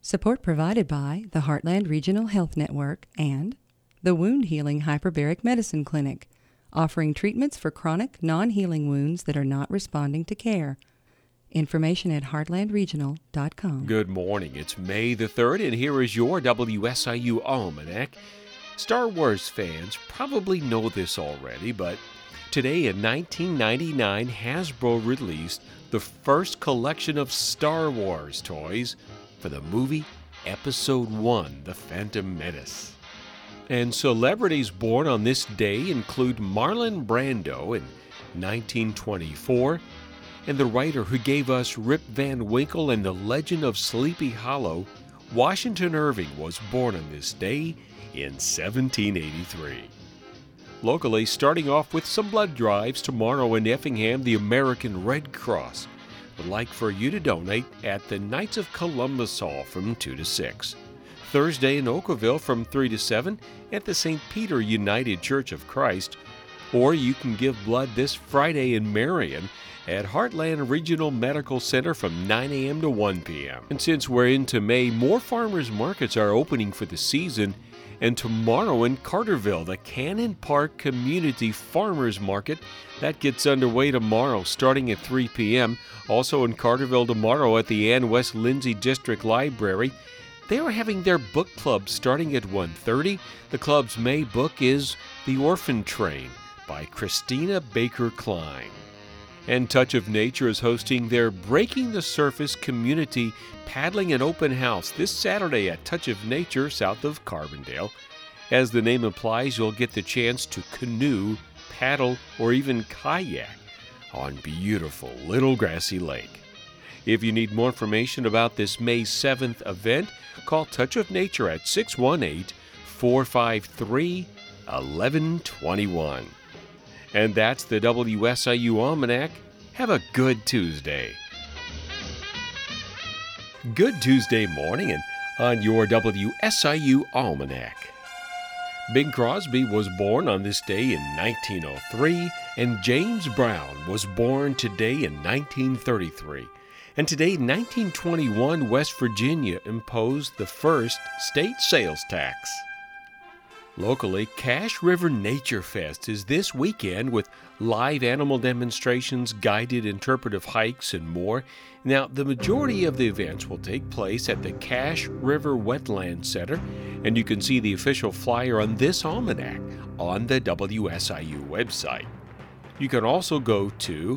Support provided by the Heartland Regional Health Network and the Wound Healing Hyperbaric Medicine Clinic, offering treatments for chronic, non-healing wounds that are not responding to care. Information at heartlandregional.com. Good morning. It's May the 3rd, and here is your WSIU Almanac. Star Wars fans probably know this already, but today in 1999, Hasbro released the first collection of Star Wars toys for the movie Episode 1, The Phantom Menace. And celebrities born on this day include Marlon Brando in 1924, and the writer who gave us Rip Van Winkle and the Legend of Sleepy Hollow, Washington Irving, was born on this day in 1783. Locally, starting off with some blood drives tomorrow in Effingham, the American Red Cross would like for you to donate at the Knights of Columbus Hall from 2 to 6. Thursday in Oakville from 3 to 7 at the St. Peter United Church of Christ. Or you can give blood this Friday in Marion at Heartland Regional Medical Center from 9 a.m. to 1 p.m. And since we're into May, more farmers markets are opening for the season. And tomorrow in Carterville, the Cannon Park Community Farmers Market, that gets underway tomorrow starting at 3 p.m. Also in Carterville tomorrow at the Ann West Lindsay District Library, they are having their book club starting at 1:30. The club's May book is The Orphan Train by Christina Baker Klein. And Touch of Nature is hosting their Breaking the Surface Community Paddling and Open House this Saturday at Touch of Nature south of Carbondale. As the name implies, you'll get the chance to canoe, paddle, or even kayak on beautiful Little Grassy Lake. If you need more information about this May 7th event, call Touch of Nature at 618-453-1121. And that's the WSIU Almanac. Have a good Tuesday. Good Tuesday morning and on your WSIU Almanac. Bing Crosby was born on this day in 1903, and James Brown was born today in 1933. And today, in 1921, West Virginia imposed the first state sales tax. Locally, Cache River Nature Fest is this weekend with live animal demonstrations, guided interpretive hikes, and more. Now, the majority of the events will take place at the Cache River Wetland Center, and you can see the official flyer on this almanac on the WSIU website. You can also go to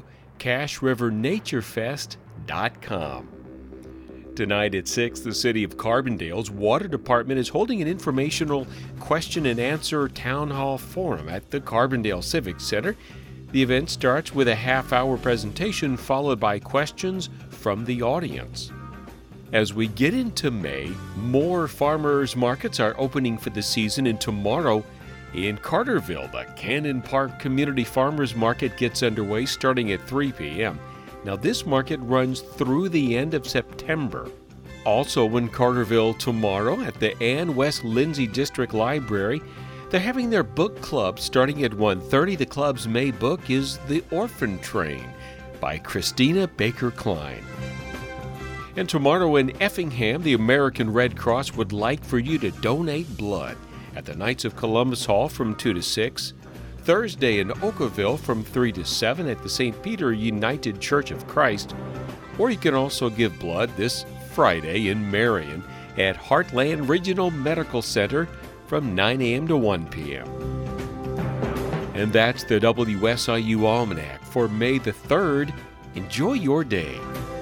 CacheRiverNatureFest.com. Tonight at 6, the City of Carbondale's Water Department is holding an informational question and answer town hall forum at the Carbondale Civic Center. The event starts with a half-hour presentation followed by questions from the audience. As we get into May, more farmers markets are opening for the season, and tomorrow in Carterville, the Cannon Park Community Farmers Market gets underway starting at 3 p.m. Now, this market runs through the end of September. Also in Carterville tomorrow at the Ann West Lindsay District Library, they're having their book club starting at 1:30. The club's May book is The Orphan Train by Christina Baker Klein. And tomorrow in Effingham, the American Red Cross would like for you to donate blood at the Knights of Columbus Hall from 2 to 6. Thursday in Oakville from 3 to 7 at the St. Peter United Church of Christ. Or you can also give blood this Friday in Marion at Heartland Regional Medical Center from 9 a.m. to 1 p.m. And that's the WSIU Almanac for May the 3rd. Enjoy your day.